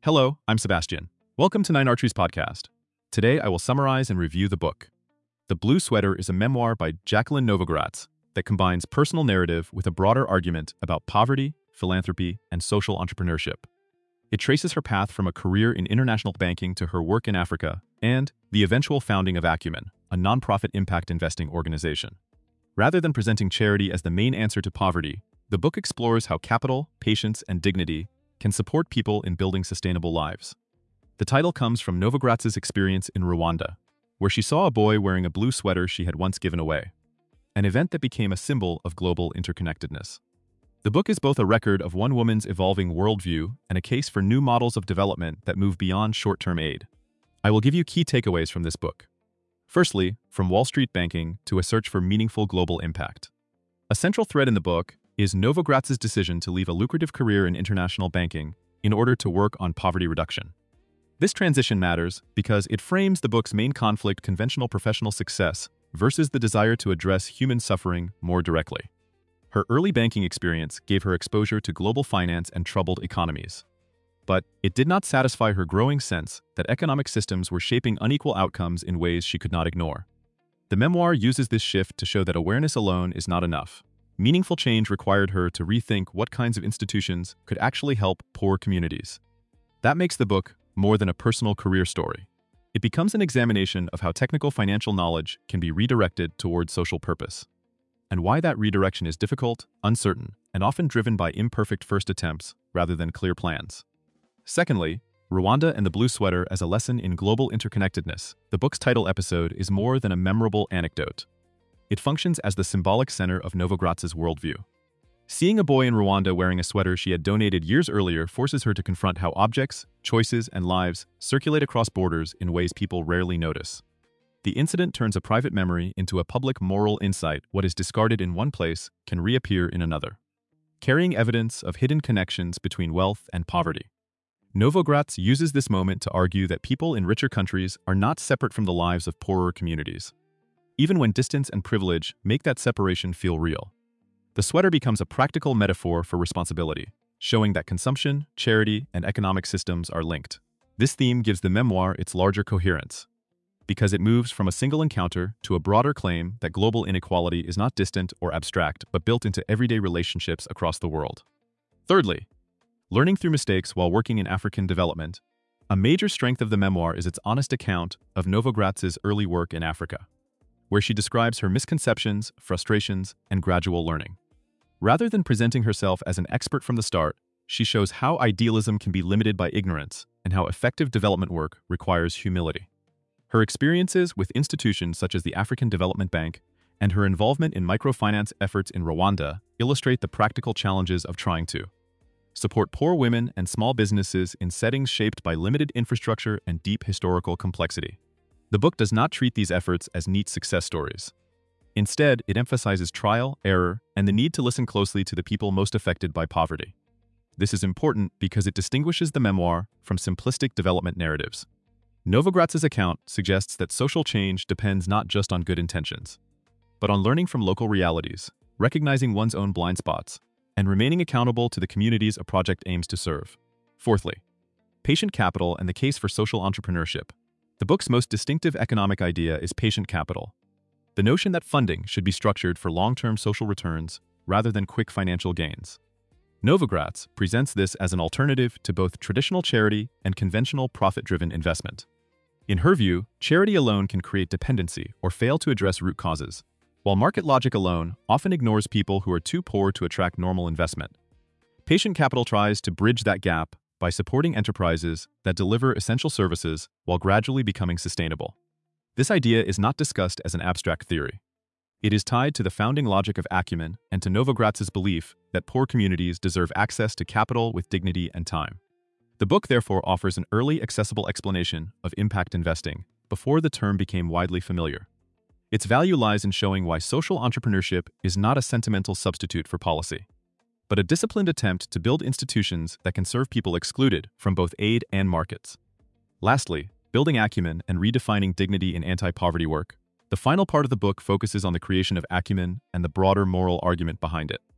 Hello, I'm Sebastian. Welcome to Nine Archery's podcast. Today I will summarize and review the book. The Blue Sweater is a memoir by Jacqueline Novogratz that combines personal narrative with a broader argument about poverty, philanthropy, and social entrepreneurship. It traces her path from a career in international banking to her work in Africa and the eventual founding of Acumen, a nonprofit impact investing organization. Rather than presenting charity as the main answer to poverty, the book explores how capital, patience, and dignity can support people in building sustainable lives. The title comes from Novogratz's experience in Rwanda, where she saw a boy wearing a blue sweater she had once given away, an event that became a symbol of global interconnectedness. The book is both a record of one woman's evolving worldview and a case for new models of development that move beyond short-term aid. I will give you key takeaways from this book. Firstly, from Wall Street banking to a search for meaningful global impact. A central thread in the book is Novogratz's decision to leave a lucrative career in international banking in order to work on poverty reduction. This transition matters because it frames the book's main conflict: conventional professional success versus the desire to address human suffering more directly. Her early banking experience gave her exposure to global finance and troubled economies. But it did not satisfy her growing sense that economic systems were shaping unequal outcomes in ways she could not ignore. The memoir uses this shift to show that awareness alone is not enough. Meaningful change required her to rethink what kinds of institutions could actually help poor communities. That makes the book more than a personal career story. It becomes an examination of how technical financial knowledge can be redirected towards social purpose, and why that redirection is difficult, uncertain, and often driven by imperfect first attempts rather than clear plans. Secondly, Rwanda and the Blue Sweater as a lesson in global interconnectedness. The book's title episode is more than a memorable anecdote. It functions as the symbolic center of Novogratz's worldview. Seeing a boy in Rwanda wearing a sweater she had donated years earlier forces her to confront how objects, choices, and lives circulate across borders in ways people rarely notice. The incident turns a private memory into a public moral insight. What is discarded in one place can reappear in another, carrying evidence of hidden connections between wealth and poverty. Novogratz uses this moment to argue that people in richer countries are not separate from the lives of poorer communities, even when distance and privilege make that separation feel real. The sweater becomes a practical metaphor for responsibility, showing that consumption, charity, and economic systems are linked. This theme gives the memoir its larger coherence, because it moves from a single encounter to a broader claim that global inequality is not distant or abstract, but built into everyday relationships across the world. Thirdly, learning through mistakes while working in African development. A major strength of the memoir is its honest account of Novogratz's early work in Africa, where she describes her misconceptions, frustrations, and gradual learning. Rather than presenting herself as an expert from the start, she shows how idealism can be limited by ignorance and how effective development work requires humility. Her experiences with institutions such as the African Development Bank and her involvement in microfinance efforts in Rwanda illustrate the practical challenges of trying to support poor women and small businesses in settings shaped by limited infrastructure and deep historical complexity. The book does not treat these efforts as neat success stories. Instead, it emphasizes trial, error, and the need to listen closely to the people most affected by poverty. This is important because it distinguishes the memoir from simplistic development narratives. Novogratz's account suggests that social change depends not just on good intentions, but on learning from local realities, recognizing one's own blind spots, and remaining accountable to the communities a project aims to serve. Fourthly, patient capital and the case for social entrepreneurship. The book's most distinctive economic idea is patient capital, the notion that funding should be structured for long-term social returns rather than quick financial gains. Novogratz presents this as an alternative to both traditional charity and conventional profit-driven investment. In her view, charity alone can create dependency or fail to address root causes, while market logic alone often ignores people who are too poor to attract normal investment. Patient capital tries to bridge that gap by supporting enterprises that deliver essential services while gradually becoming sustainable. This idea is not discussed as an abstract theory. It is tied to the founding logic of Acumen and to Novogratz's belief that poor communities deserve access to capital with dignity and time. The book therefore offers an early, accessible explanation of impact investing before the term became widely familiar. Its value lies in showing why social entrepreneurship is not a sentimental substitute for policy, but a disciplined attempt to build institutions that can serve people excluded from both aid and markets. Lastly, building acumen and redefining dignity in anti-poverty work. The final part of the book focuses on the creation of acumen and the broader moral argument behind it.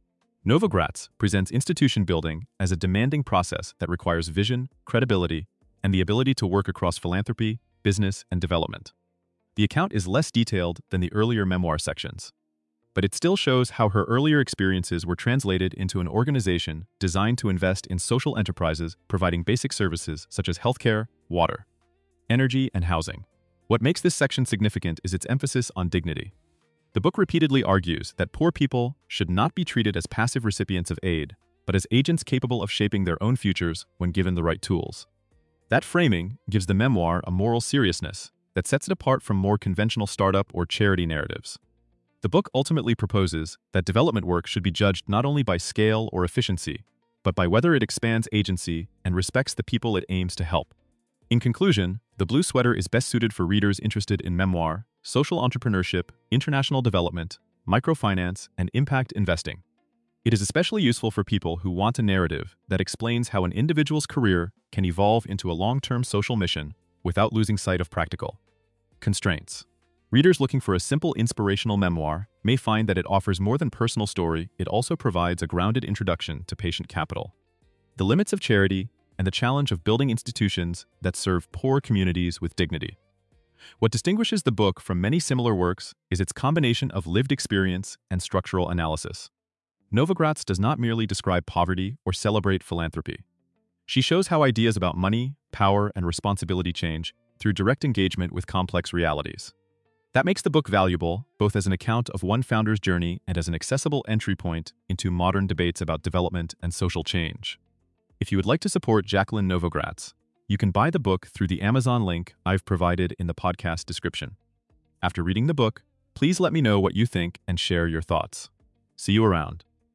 Novogratz presents institution building as a demanding process that requires vision, credibility, and the ability to work across philanthropy, business, and development. The account is less detailed than the earlier memoir sections, but it still shows how her earlier experiences were translated into an organization designed to invest in social enterprises providing basic services such as healthcare, water, energy, and housing. What makes this section significant is its emphasis on dignity. The book repeatedly argues that poor people should not be treated as passive recipients of aid, but as agents capable of shaping their own futures when given the right tools. That framing gives the memoir a moral seriousness that sets it apart from more conventional startup or charity narratives. The book ultimately proposes that development work should be judged not only by scale or efficiency, but by whether it expands agency and respects the people it aims to help. In conclusion, The Blue Sweater is best suited for readers interested in memoir, social entrepreneurship, international development, microfinance, and impact investing. It is especially useful for people who want a narrative that explains how an individual's career can evolve into a long-term social mission without losing sight of practical constraints. Readers looking for a simple inspirational memoir may find that it offers more than personal story, it also provides a grounded introduction to patient capital, the limits of charity, and the challenge of building institutions that serve poor communities with dignity. What distinguishes the book from many similar works is its combination of lived experience and structural analysis. Novogratz does not merely describe poverty or celebrate philanthropy. She shows how ideas about money, power, and responsibility change through direct engagement with complex realities. That makes the book valuable, both as an account of one founder's journey and as an accessible entry point into modern debates about development and social change. If you would like to support Jacqueline Novogratz, you can buy the book through the Amazon link I've provided in the podcast description. After reading the book, please let me know what you think and share your thoughts. See you around.